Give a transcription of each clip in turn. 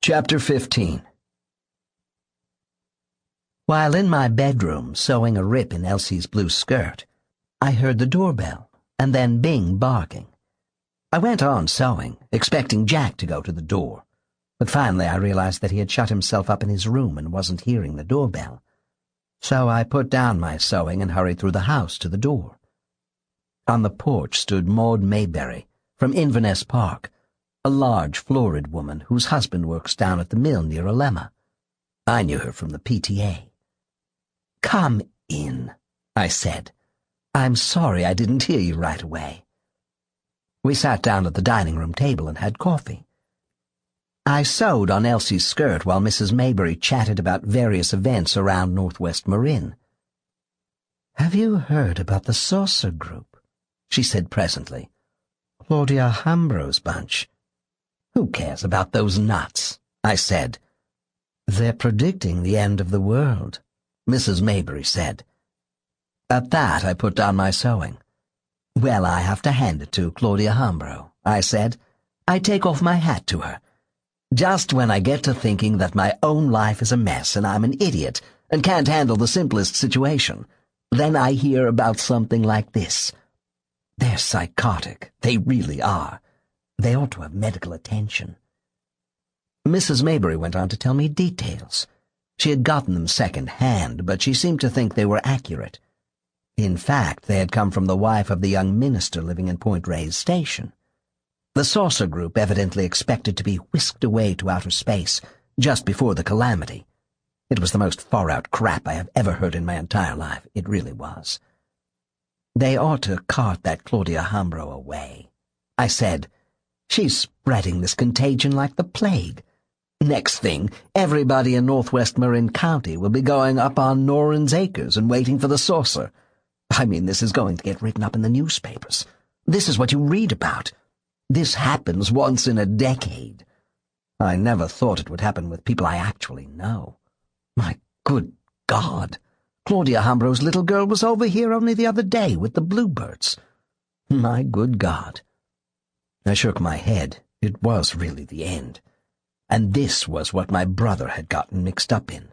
Chapter 15. While in my bedroom sewing a rip in Elsie's blue skirt, I heard the doorbell and then Bing barking. I went on sewing, expecting Jack to go to the door, but finally I realized that he had shut himself up in his room and wasn't hearing the doorbell. So I put down my sewing and hurried through the house to the door. On the porch stood Maud Mayberry from Inverness Park, a large, florid woman whose husband works down at the mill near Alema. I knew her from the PTA. "Come in," I said. "I'm sorry I didn't hear you right away." We sat down at the dining room table and had coffee. I sewed on Elsie's skirt while Mrs. Mayberry chatted about various events around Northwest Marin. "Have you heard about the Saucer Group?" she said presently. "Claudia Hambro's bunch." "Who cares about those nuts?" I said. "They're predicting the end of the world," Mrs. Mayberry said. At that I put down my sewing. "Well, I have to hand it to Claudia Hambro," I said. "I take off my hat to her. Just when I get to thinking that my own life is a mess and I'm an idiot and can't handle the simplest situation, then I hear about something like this. They're psychotic. They really are. They ought to have medical attention." Mrs. Mayberry went on to tell me details. She had gotten them second-hand, but she seemed to think they were accurate. In fact, they had come from the wife of the young minister living in Point Reyes Station. The Saucer Group evidently expected to be whisked away to outer space just before the calamity. It was the most far-out crap I have ever heard in my entire life. It really was. "They ought to cart that Claudia Hambro away," I said. "She's spreading this contagion like the plague. Next thing, everybody in Northwest Marin County will be going up on Norin's Acres and waiting for the saucer. I mean, this is going to get written up in the newspapers. This is what you read about. This happens once in a decade. I never thought it would happen with people I actually know. My good God, Claudia Hambro's little girl was over here only the other day with the bluebirds. My good God." I shook my head. It was really the end. And this was what my brother had gotten mixed up in.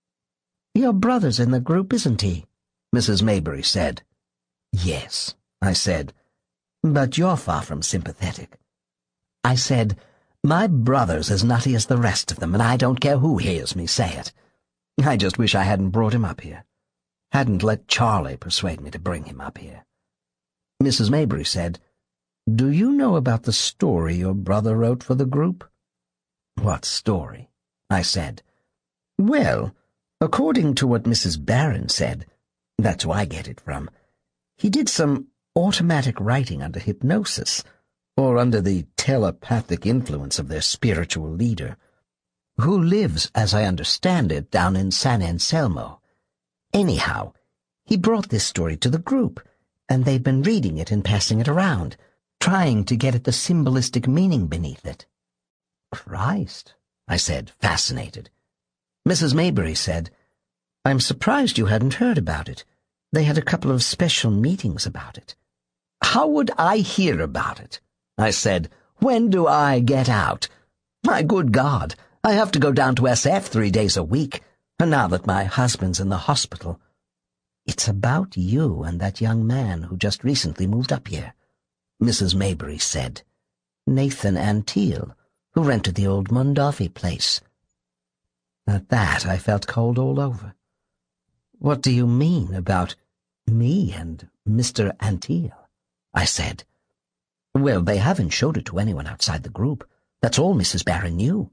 "Your brother's in the group, isn't he?" Mrs. Mayberry said. "Yes," I said, "but you're far from sympathetic." I said, "My brother's as nutty as the rest of them, and I don't care who hears me say it. I just wish I hadn't brought him up here. Hadn't let Charlie persuade me to bring him up here." Mrs. Mayberry said, "Do you know about the story your brother wrote for the group?" "What story?" I said. "Well, according to what Mrs. Barron said, that's who I get it from, he did some automatic writing under hypnosis, or under the telepathic influence of their spiritual leader, who lives, as I understand it, down in San Anselmo. Anyhow, he brought this story to the group, and they've been reading it and passing it around, trying to get at the symbolistic meaning beneath it." "Christ," I said, fascinated. Mrs. Mayberry said, "I'm surprised you hadn't heard about it. They had a couple of special meetings about it." "How would I hear about it?" I said. "When do I get out? My good God, I have to go down to SF 3 days a week, and now that my husband's in the hospital." "It's about you and that young man who just recently moved up here," Mrs. Mayberry said. "Nathan Antiel, who rented the old Mondolfi place." At that I felt cold all over. "What do you mean about me and Mr. Antiel?" I said. "Well, they haven't showed it to anyone outside the group. That's all Mrs. Barron knew."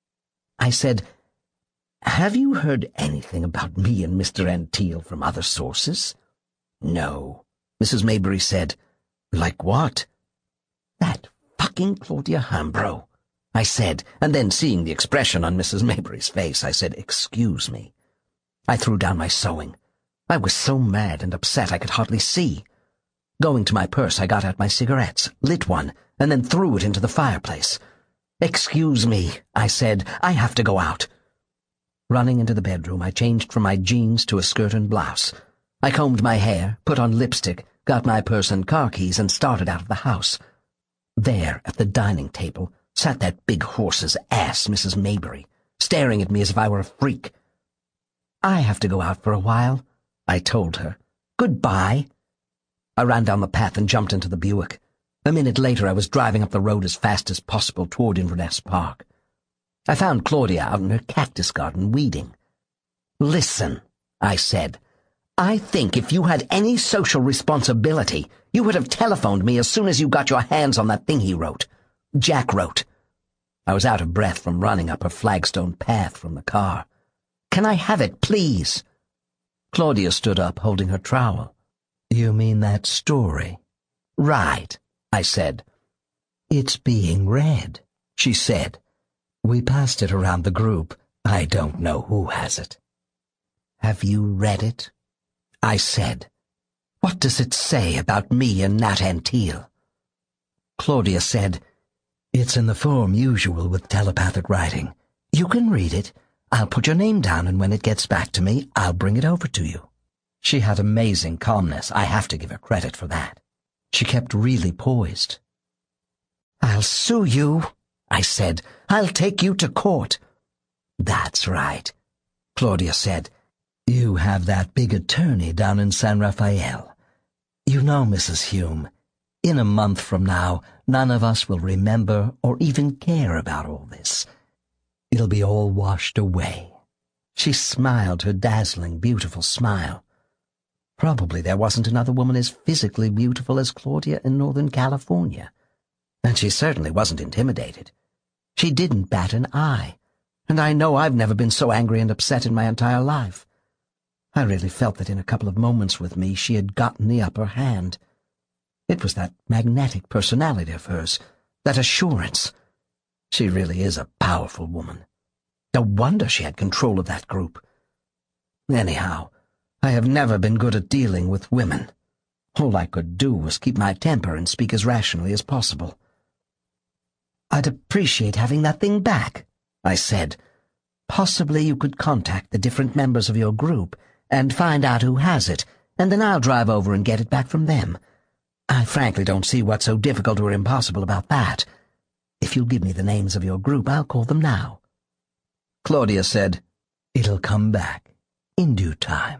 I said, "Have you heard anything about me and Mr. Antiel from other sources?" "No," Mrs. Mayberry said. "Like what?" "That fucking Claudia Hambro," I said, and then seeing the expression on Mrs. Mayberry's face, I said, "Excuse me." I threw down my sewing. I was so mad and upset I could hardly see. Going to my purse, I got out my cigarettes, lit one, and then threw it into the fireplace. "Excuse me," I said, "I have to go out." Running into the bedroom, I changed from my jeans to a skirt and blouse. I combed my hair, put on lipstick, got my purse and car keys, and started out of the house. There, at the dining table, sat that big horse's ass, Mrs. Maybury, staring at me as if I were a freak. "I have to go out for a while," I told her. "Goodbye." I ran down the path and jumped into the Buick. A minute later, I was driving up the road as fast as possible toward Inverness Park. I found Claudia out in her cactus garden weeding. "Listen," I said. "I think if you had any social responsibility, you would have telephoned me as soon as you got your hands on that thing he wrote. Jack wrote." I was out of breath from running up a flagstone path from the car. "Can I have it, please?" Claudia stood up, holding her trowel. "You mean that story?" "Right," I said. "It's being read," she said. "We passed it around the group. I don't know who has it." "Have you read it?" I said. "What does it say about me and Nat Anteel?" Claudia said, "It's in the form usual with telepathic writing. You can read it. I'll put your name down, and when it gets back to me, I'll bring it over to you." She had amazing calmness. I have to give her credit for that. She kept really poised. "I'll sue you," I said. "I'll take you to court." "That's right," Claudia said. "You have that big attorney down in San Rafael. You know, Mrs. Hume, in a month from now, none of us will remember or even care about all this. It'll be all washed away." She smiled her dazzling, beautiful smile. Probably there wasn't another woman as physically beautiful as Claudia in Northern California. And she certainly wasn't intimidated. She didn't bat an eye, and I know I've never been so angry and upset in my entire life. I really felt that in a couple of moments with me she had gotten the upper hand. It was that magnetic personality of hers, that assurance. She really is a powerful woman. No wonder she had control of that group. Anyhow, I have never been good at dealing with women. All I could do was keep my temper and speak as rationally as possible. "I'd appreciate having that thing back," I said. "Possibly you could contact the different members of your group and find out who has it, and then I'll drive over and get it back from them. I frankly don't see what's so difficult or impossible about that. If you'll give me the names of your group, I'll call them now." Claudia said, "It'll come back in due time."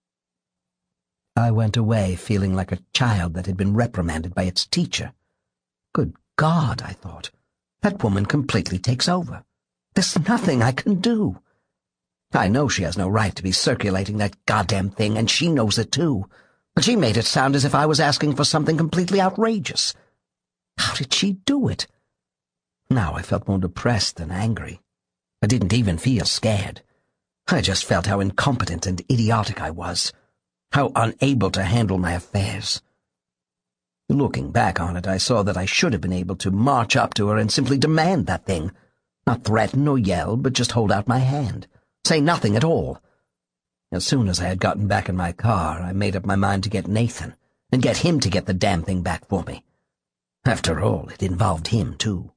I went away feeling like a child that had been reprimanded by its teacher. Good God, I thought. That woman completely takes over. There's nothing I can do. I know she has no right to be circulating that goddamn thing, and she knows it too. But she made it sound as if I was asking for something completely outrageous. How did she do it? Now I felt more depressed than angry. I didn't even feel scared. I just felt how incompetent and idiotic I was, how unable to handle my affairs. Looking back on it, I saw that I should have been able to march up to her and simply demand that thing. Not threaten or yell, but just hold out my hand. Say nothing at all. As soon as I had gotten back in my car, I made up my mind to get Nathan, and get him to get the damn thing back for me. After all, it involved him, too.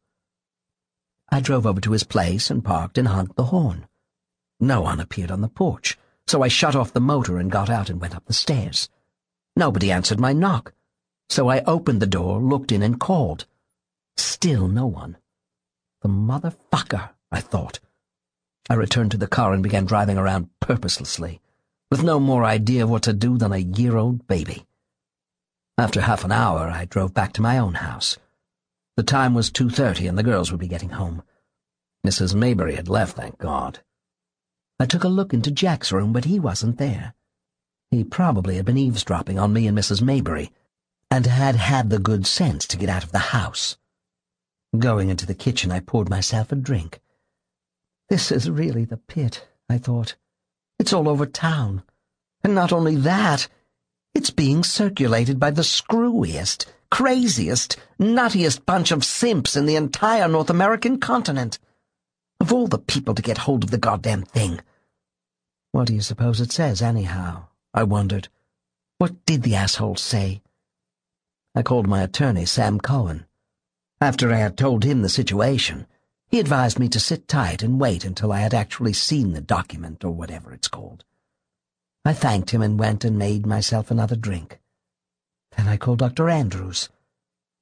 I drove over to his place and parked and honked the horn. No one appeared on the porch, so I shut off the motor and got out and went up the stairs. Nobody answered my knock, so I opened the door, looked in, and called. Still no one. The motherfucker, I thought. I returned to the car and began driving around purposelessly, with no more idea of what to do than a year-old baby. After half an hour, I drove back to my own house. The time was 2:30, and the girls would be getting home. Mrs. Maybury had left, thank God. I took a look into Jack's room, but he wasn't there. He probably had been eavesdropping on me and Mrs. Maybury, and had had the good sense to get out of the house. Going into the kitchen, I poured myself a drink. This is really the pit, I thought. It's all over town. And not only that, it's being circulated by the screwiest, craziest, nuttiest bunch of simps in the entire North American continent. Of all the people to get hold of the goddamn thing. What do you suppose it says, anyhow? I wondered. What did the asshole say? I called my attorney, Sam Cohen. After I had told him the situation, he advised me to sit tight and wait until I had actually seen the document, or whatever it's called. I thanked him and went and made myself another drink. Then I called Dr. Andrews.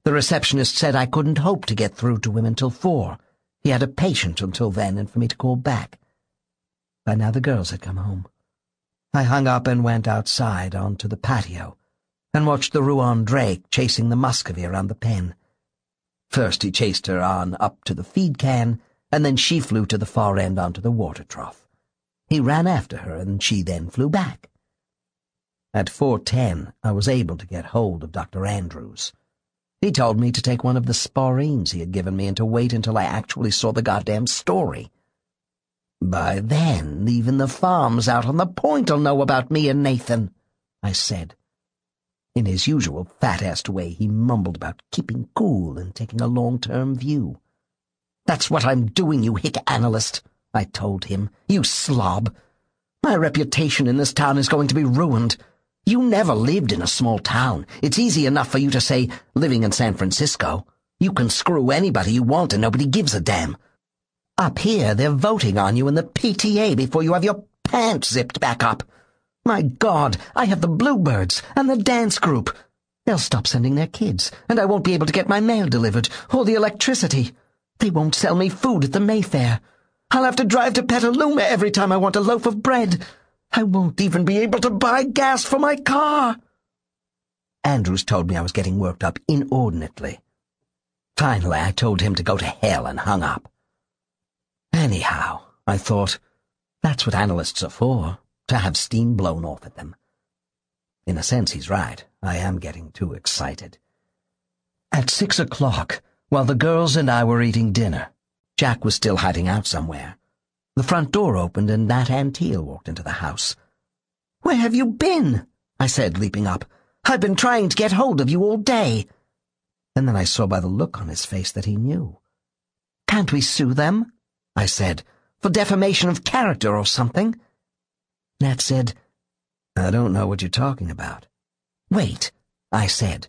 The receptionist said I couldn't hope to get through to him until 4. He had a patient until then and for me to call back. By now the girls had come home. I hung up and went outside onto the patio and watched the Rouen Drake chasing the Muscovy around the pen. First he chased her on up to the feed can, and then she flew to the far end onto the water trough. He ran after her, and she then flew back. At 4:10, I was able to get hold of Dr. Andrews. He told me to take one of the sporines he had given me and to wait until I actually saw the goddamn story. By then, even the farms out on the point'll know about me and Nathan, I said. In his usual fat-assed way, he mumbled about keeping cool and taking a long-term view. "That's what I'm doing, you hick analyst," I told him. "You slob. My reputation in this town is going to be ruined. You never lived in a small town. It's easy enough for you to say, living in San Francisco. You can screw anybody you want and nobody gives a damn. Up here, they're voting on you in the PTA before you have your pants zipped back up. My God, I have the Bluebirds and the dance group. They'll stop sending their kids, and I won't be able to get my mail delivered or the electricity. They won't sell me food at the Mayfair. I'll have to drive to Petaluma every time I want a loaf of bread. I won't even be able to buy gas for my car." Andrews told me I was getting worked up inordinately. Finally, I told him to go to hell and hung up. Anyhow, I thought, that's what analysts are for, to have steam blown off at them. In a sense, he's right. I am getting too excited. At 6 o'clock, while the girls and I were eating dinner, Jack was still hiding out somewhere. The front door opened and Nat Anteel walked into the house. "Where have you been?" I said, leaping up. "I've been trying to get hold of you all day." And then I saw by the look on his face that he knew. "Can't we sue them?" I said, "for defamation of character or something?" Nat said, "I don't know what you're talking about." "Wait," I said.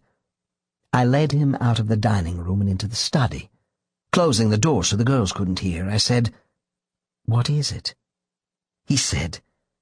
I led him out of the dining room and into the study. Closing the door so the girls couldn't hear, I said, "What is it?" He said,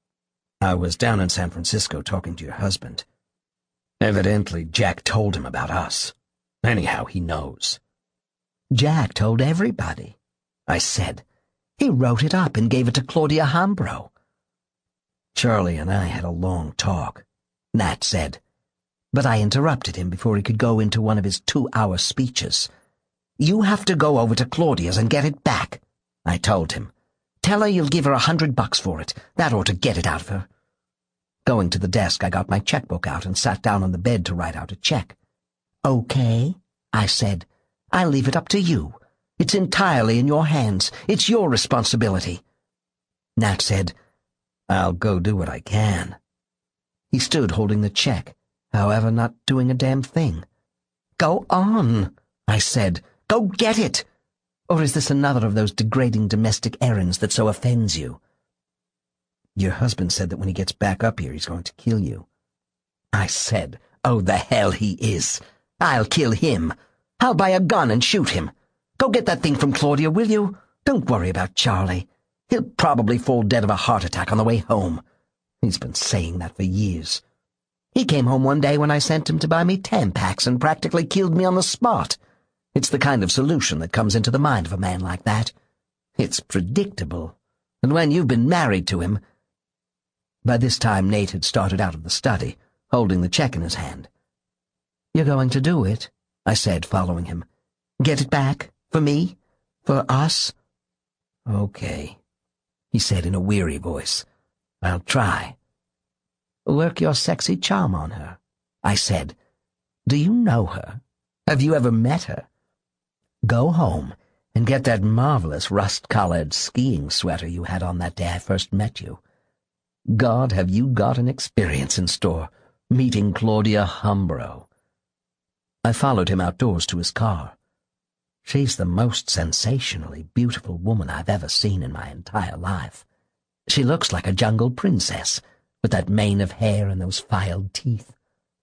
"I was down in San Francisco talking to your husband. Evidently, Jack told him about us. Anyhow, he knows." "Jack told everybody," I said. "He wrote it up and gave it to Claudia Hambro." "Charlie and I had a long talk," Nat said, but I interrupted him before he could go into one of his 2-hour speeches. "You have to go over to Claudia's and get it back," I told him. "Tell her you'll give her $100 for it. That ought to get it out of her." Going to the desk, I got my checkbook out and sat down on the bed to write out a check. "Okay," I said. "I'll leave it up to you. It's entirely in your hands. It's your responsibility." Nat said, "I'll go do what I can." He stood holding the check, however, not doing a damn thing. "Go on," I said. "Go get it. Or is this another of those degrading domestic errands that so offends you?" "Your husband said that when he gets back up here he's going to kill you." I said, "Oh, the hell he is. I'll kill him. I'll buy a gun and shoot him. Go get that thing from Claudia, will you? Don't worry about Charlie. He'll probably fall dead of a heart attack on the way home. He's been saying that for years. He came home one day when I sent him to buy me Tampax and practically killed me on the spot. It's the kind of solution that comes into the mind of a man like that. It's predictable. And when you've been married to him—" By this time Nate had started out of the study, holding the check in his hand. "You're going to do it," I said, following him. "Get it back? For me? For us?" "Okay," he said in a weary voice. "I'll try." "Work your sexy charm on her," I said. "Do you know her? Have you ever met her? Go home and get that marvelous rust-colored skiing sweater you had on that day I first met you. God, have you got an experience in store, meeting Claudia Hambro." I followed him outdoors to his car. She's the most sensationally beautiful woman I've ever seen in my entire life. She looks like a jungle princess, with that mane of hair and those filed teeth.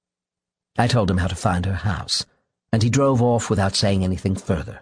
I told him how to find her house, and he drove off without saying anything further.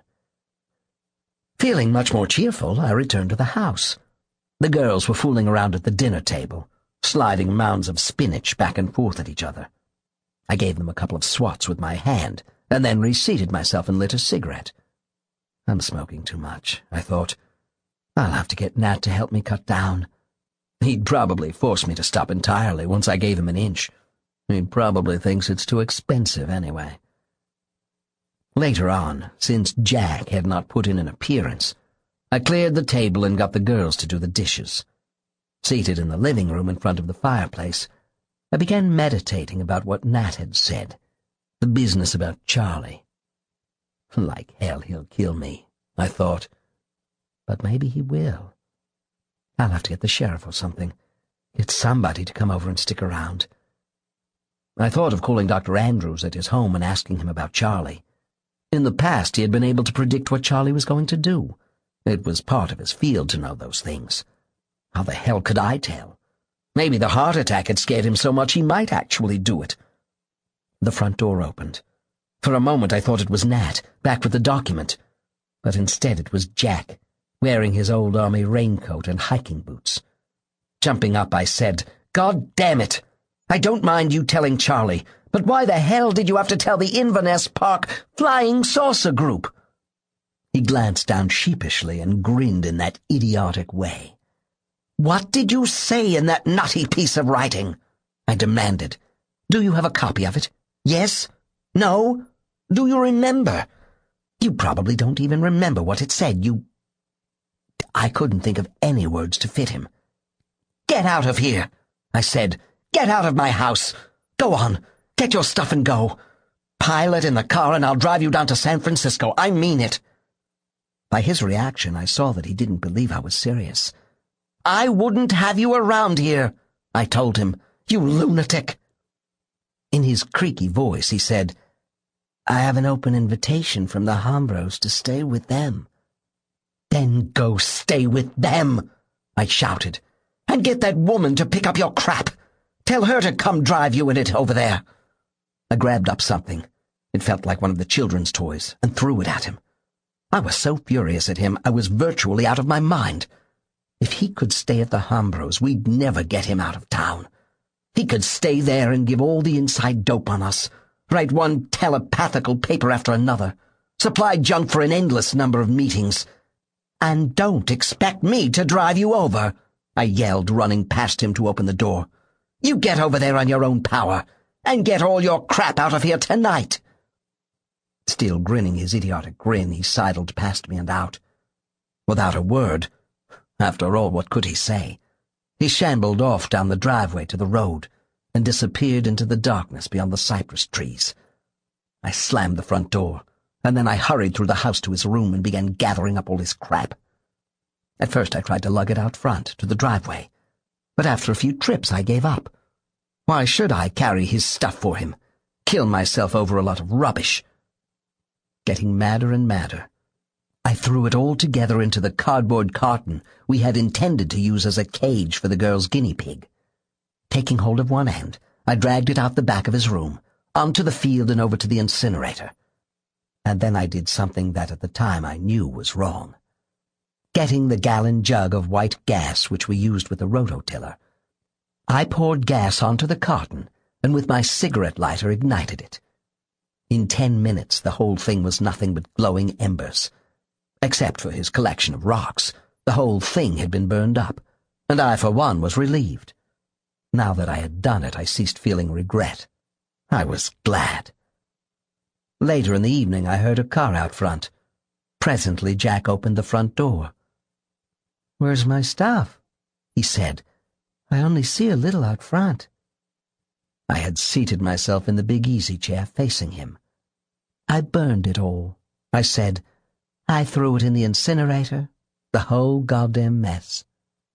Feeling much more cheerful, I returned to the house. The girls were fooling around at the dinner table, sliding mounds of spinach back and forth at each other. I gave them a couple of swats with my hand, and then reseated myself and lit a cigarette. I'm smoking too much, I thought. I'll have to get Nat to help me cut down. He'd probably force me to stop entirely once I gave him an inch. He probably thinks it's too expensive anyway. Later on, since Jack had not put in an appearance, I cleared the table and got the girls to do the dishes. Seated in the living room in front of the fireplace, I began meditating about what Nat had said, the business about Charlie. Like hell he'll kill me, I thought. But maybe he will. I'll have to get the sheriff or something. Get somebody to come over and stick around. I thought of calling Dr. Andrews at his home and asking him about Charlie. In the past, he had been able to predict what Charlie was going to do. It was part of his field to know those things. How the hell could I tell? Maybe the heart attack had scared him so much he might actually do it. The front door opened. For a moment I thought it was Nat, back with the document. But instead it was Jack, wearing his old army raincoat and hiking boots. Jumping up, I said, "God damn it! I don't mind you telling Charlie, but why the hell did you have to tell the Inverness Park Flying Saucer Group?" He glanced down sheepishly and grinned in that idiotic way. "What did you say in that nutty piece of writing?" I demanded. "Do you have a copy of it? Yes? No? Do you remember? You probably don't even remember what it said. I couldn't think of any words to fit him. "Get out of here," I said. "Get out of my house. Go on. Get your stuff and go. Pile it in the car and I'll drive you down to San Francisco. I mean it." By his reaction, I saw that he didn't believe I was serious. "I wouldn't have you around here," I told him. "You lunatic." In his creaky voice, he said, "I have an open invitation from the Hambros to stay with them." "Then go stay with them," I shouted. "And get that woman to pick up your crap. Tell her to come drive you in it over there." I grabbed up something. It felt like one of the children's toys, and threw it at him. I was so furious at him, I was virtually out of my mind. If he could stay at the Hambros, we'd never get him out of town. He could stay there and give all the inside dope on us, write one telepathical paper after another, supply junk for an endless number of meetings. "And don't expect me to drive you over," I yelled, running past him to open the door. "You get over there on your own power, and get all your crap out of here tonight." Still grinning his idiotic grin, he sidled past me and out. Without a word, after all, what could he say? He shambled off down the driveway to the road and disappeared into the darkness beyond the cypress trees. I slammed the front door, and then I hurried through the house to his room and began gathering up all his crap. At first I tried to lug it out front to the driveway, but after a few trips I gave up. Why should I carry his stuff for him? Kill myself over a lot of rubbish? Getting madder and madder, I threw it all together into the cardboard carton we had intended to use as a cage for the girl's guinea pig. Taking hold of one end, I dragged it out the back of his room, onto the field and over to the incinerator. And then I did something that at the time I knew was wrong. Getting the gallon jug of white gas which we used with the rototiller, I poured gas onto the carton and with my cigarette lighter ignited it. In 10 minutes the whole thing was nothing but glowing embers. Except for his collection of rocks, the whole thing had been burned up, and I, for one, was relieved. Now that I had done it, I ceased feeling regret. I was glad. Later in the evening, I heard a car out front. Presently, Jack opened the front door. "Where's my stuff?" he said. "I only see a little out front." I had seated myself in the big easy chair facing him. "I burned it all," I said. "I threw it in the incinerator, the whole goddamn mess."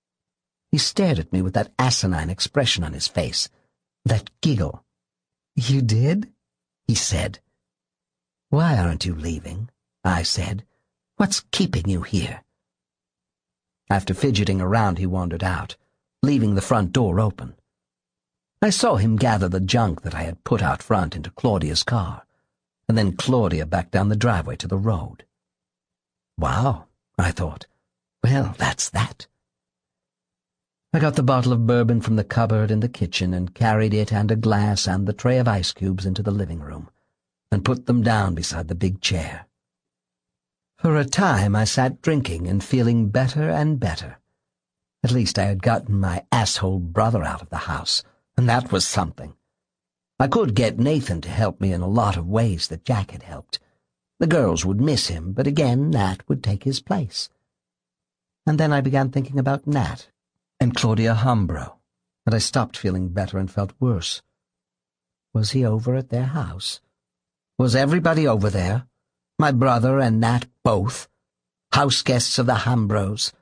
He stared at me with that asinine expression on his face, that giggle. "You did?" he said. "Why aren't you leaving?" I said. "What's keeping you here?" After fidgeting around, he wandered out, leaving the front door open. I saw him gather the junk that I had put out front into Claudia's car, and then Claudia back down the driveway to the road. Wow, I thought. Well, that's that. I got the bottle of bourbon from the cupboard in the kitchen and carried it and a glass and the tray of ice cubes into the living room. and put them down beside the big chair. For a time I sat drinking and feeling better and better. At least I had gotten my asshole brother out of the house, and that was something. I could get Nathan to help me in a lot of ways that Jack had helped. The girls would miss him, but again Nat would take his place. And then I began thinking about Nat and Claudia Hambro, and I stopped feeling better and felt worse. Was he over at their house? Was everybody over there? My brother and Nat both? House guests of the Hambros?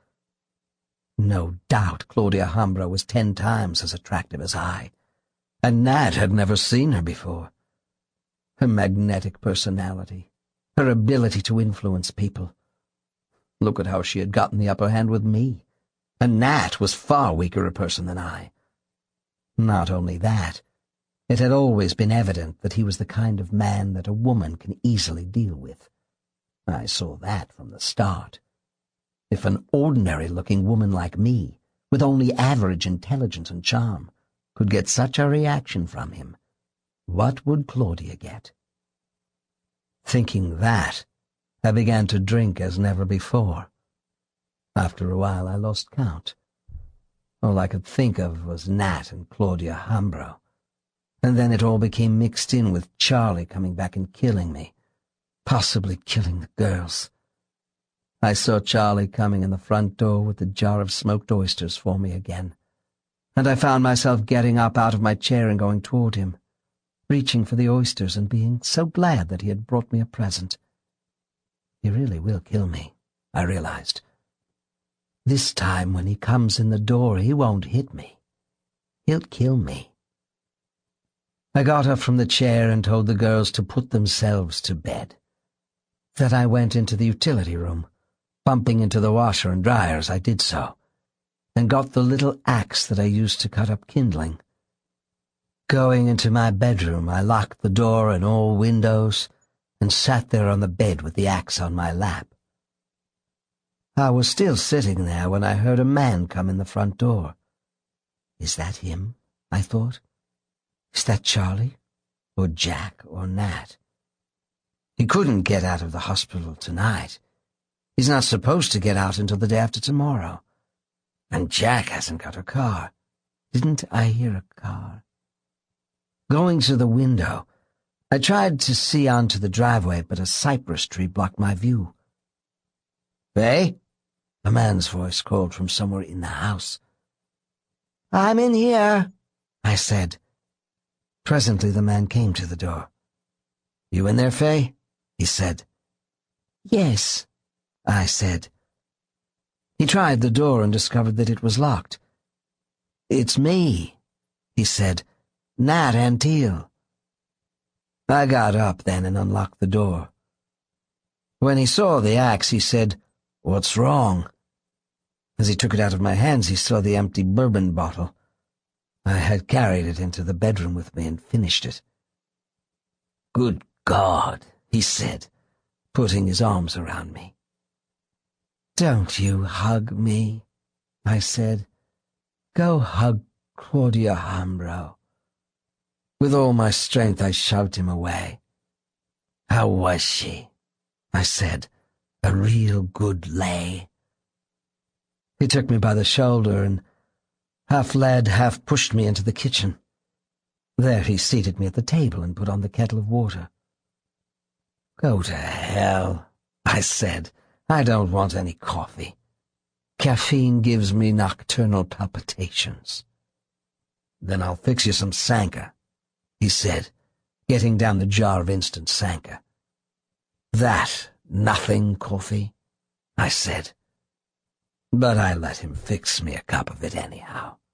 No doubt Claudia Hambro was 10 times as attractive as I, and Nat had never seen her before. Her magnetic personality, her ability to influence people. Look at how she had gotten the upper hand with me, and Nat was far weaker a person than I. Not only that, it had always been evident that he was the kind of man that a woman can easily deal with. I saw that from the start. If an ordinary-looking woman like me, with only average intelligence and charm, could get such a reaction from him, what would Claudia get? Thinking that, I began to drink as never before. After a while I lost count. All I could think of was Nat and Claudia Hambro, and then it all became mixed in with Charlie coming back and killing me, possibly killing the girls. I saw Charlie coming in the front door with a jar of smoked oysters for me again, and I found myself getting up out of my chair and going toward him, reaching for the oysters and being so glad that he had brought me a present. He really will kill me, I realized. This time when he comes in the door, he won't hit me. He'll kill me. I got up from the chair and told the girls to put themselves to bed. Then I went into the utility room, bumping into the washer and dryer as I did so, and got the little axe that I used to cut up kindling. Going into my bedroom, I locked the door and all windows and sat there on the bed with the axe on my lap. I was still sitting there when I heard a man come in the front door. Is that him? I thought. Is that Charlie? Or Jack? Or Nat? He couldn't get out of the hospital tonight. He's not supposed to get out until the day after tomorrow. And Jack hasn't got a car. Didn't I hear a car? Going to the window, I tried to see onto the driveway, but a cypress tree blocked my view. "Faye?" A man's voice called from somewhere in the house. "I'm in here," I said. Presently the man came to the door. "You in there, Faye?" he said. "Yes," I said. He tried the door and discovered that it was locked. "It's me," he said. "Nat Antiel." I got up then and unlocked the door. When he saw the axe, he said, "What's wrong?" As he took it out of my hands, he saw the empty bourbon bottle. I had carried it into the bedroom with me and finished it. "Good God," he said, putting his arms around me. "Don't you hug me," I said. "Go hug Claudia Hambro." With all my strength, I shoved him away. "How was she?" I said. "A real good lay." He took me by the shoulder and half led, half pushed me into the kitchen. There he seated me at the table and put on the kettle of water. "Go to hell," I said. "I don't want any coffee. Caffeine gives me nocturnal palpitations." "Then I'll fix you some Sanka," he said, getting down the jar of instant Sanka. "That nothing coffee?" I said. But I let him fix me a cup of it anyhow.